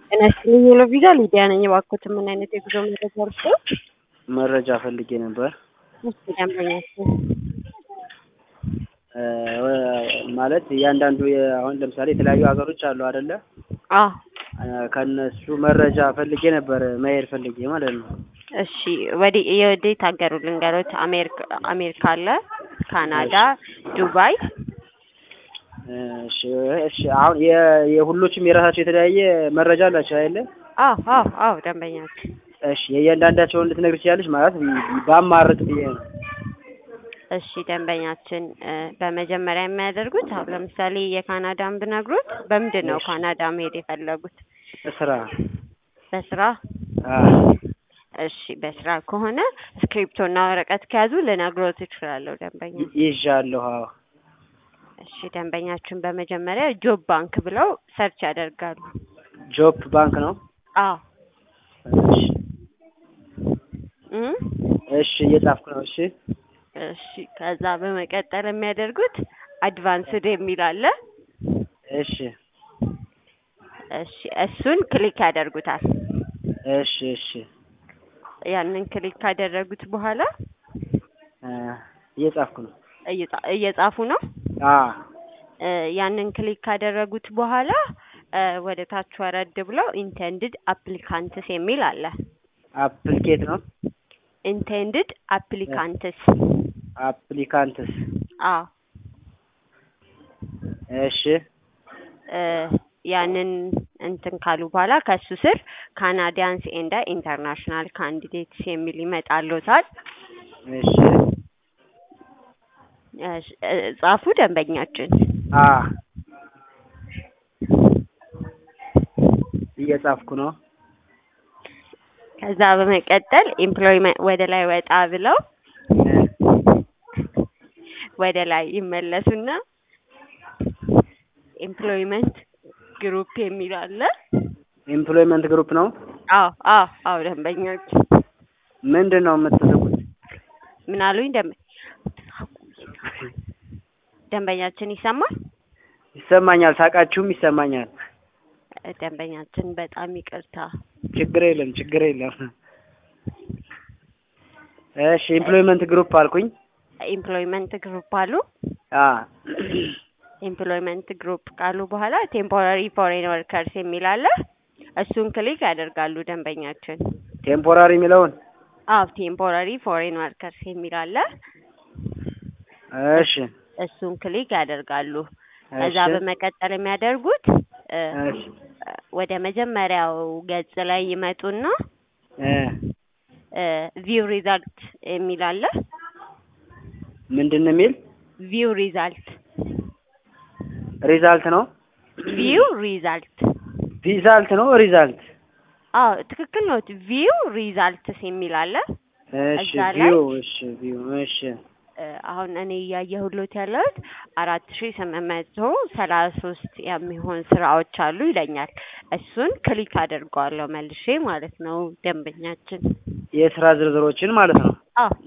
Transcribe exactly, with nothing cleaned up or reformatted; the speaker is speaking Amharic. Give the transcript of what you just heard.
እነስልኝ ቪዛ ሊዲያ ነኝ። እባክዎት ምን አይነት የጉዞ መረጃ እርስዎ? መረጃ ፈልጌ ነበር። እሺ ደንበኛችን ማለት እያንዳንዱ አሁን ለምሳሌ የተለያዩ ሀገሮች አሉ አይደለ? አዎ ከነሱ መረጃ ፈልጌ ነበር መሄድ ፈልጌ ማለት ነው። እሺ ወዲ የወዴት ሀገሩ ልንገሮት? አሜሪካ አሜሪካ አለ፣ ካናዳ፣ ዱባይ። እሺ እሺ አሁን የሁሎችም የራሳቸው የተለያየ መረጃ አላቸው አይደለ? አዎ አዎ አዎ ደንበኛችን እሺ የእያንዳንዳቸውን ልትነግር ትችላለሽ? ማለት ባማርጥ ብዬ ነው። እሺ ደንበኛችን በመጀመሪያ የሚያደርጉት አሁን ለምሳሌ የካናዳን ብነግሩት በምንድን ነው ካናዳ መሄድ የፈለጉት? ስራ በስራ አዎ። እሺ በስራ ከሆነ ስክሪፕቶና ወረቀት ከያዙ ልነግሮት እችላለሁ ደንበኛ። ይዣለሁ። አዎ እሺ ደንበኛችን በመጀመሪያ ጆብ ባንክ ብለው ሰርች ያደርጋሉ። ጆብ ባንክ ነው? አዎ እሺ እም እሺ እየጻፍኩ ነው። እሺ እሺ ከዛ በመቀጠል የሚያደርጉት አድቫንስድ የሚል አለ። እሺ እሺ እሱን ክሊክ ያደርጉታል። እሺ እሺ ያንን ክሊክ ካደረጉት በኋላ እየጻፍኩ ነው። እየጻፉ ነው? አዎ ያንን ክሊክ ካደረጉት በኋላ ወደ ታች ወረድ ብለው ኢንቴንድድ አፕሊካንትስ የሚል አለ። አፕሊኬት ነው? ኢንቴንድድ አፕሊካንትስ አፕሊካንትስ አዎ እሺ ያንን እንትን ካሉ በኋላ ከሱ ስር ካናዲያንስ ኤንድ ኢንተርናሽናል ካንዲዴትስ የሚል ይመጣልዎታል። እሺ ጻፉ ደንበኛችን? አዎ እየጻፍኩ ነው። ከዛ በመቀጠል ኤምፕሎይመንት ወደ ላይ ወጣ ብለው ወደ ላይ ይመለሱና ኤምፕሎይመንት ግሩፕ የሚል አለ። ኤምፕሎይመንት ግሩፕ ነው? አዎ አዎ አዎ ደንበኞች ምንድነው የምትፈልጉት? ምን አሉኝ? ደንበ ደንበኛችን ይሰማል? ይሰማኛል። ሳቃችሁም ይሰማኛል። ደንበኛችን በጣም ይቅርታ። ችግር የለም ችግር የለም። እሺ ኤምፕሎይመንት ግሩፕ አልኩኝ። ኤምፕሎይመንት ግሩፕ አሉ? አዎ ኤምፕሎይመንት ግሩፕ ካሉ በኋላ ቴምፖራሪ ፎሬን ወርከርስ የሚል አለ። እሱን ክሊክ ያደርጋሉ ደንበኛችን። ቴምፖራሪ የሚለውን? አዎ ቴምፖራሪ ፎሬን ወርከርስ የሚል አለ። እሺ እሱን ክሊክ ያደርጋሉ። ከዛ በመቀጠል የሚያደርጉት እሺ ወደ መጀመሪያው ገጽ ላይ ይመጡና ቪው ሪዛልት የሚል አለ። ምንድነው የሚል? ቪው ሪዛልት ሪዛልት ነው? ቪው ሪዛልት ሪዛልት ነው ሪዛልት? አዎ ትክክል ነው። ቪው ሪዛልትስ የሚል አለ። እሺ ቪው እሺ ቪው እሺ አሁን እኔ እያየሁሎት ያለሁት አራት ሺህ ስምንት መቶ ሰላሳ ሶስት የሚሆን ስራዎች አሉ ይለኛል። እሱን ክሊክ አደርገዋለሁ መልሼ ማለት ነው ደንበኛችን። የስራ ዝርዝሮችን ማለት ነው? አዎ